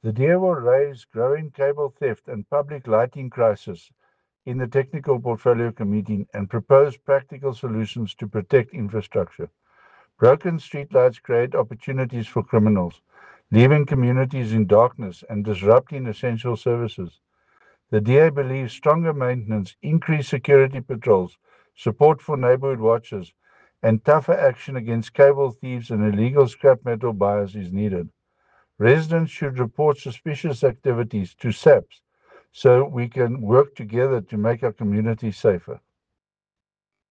The DA will raise growing cable theft and public lighting crisis in the Technical Portfolio Committee and propose practical solutions to protect infrastructure. Broken streetlights create opportunities for criminals, leaving communities in darkness and disrupting essential services. The DA believes stronger maintenance, increased security patrols, support for neighborhood watches, and tougher action against cable thieves and illegal scrap metal buyers is needed. Residents should report suspicious activities to SAPS so we can work together to make our communities safer.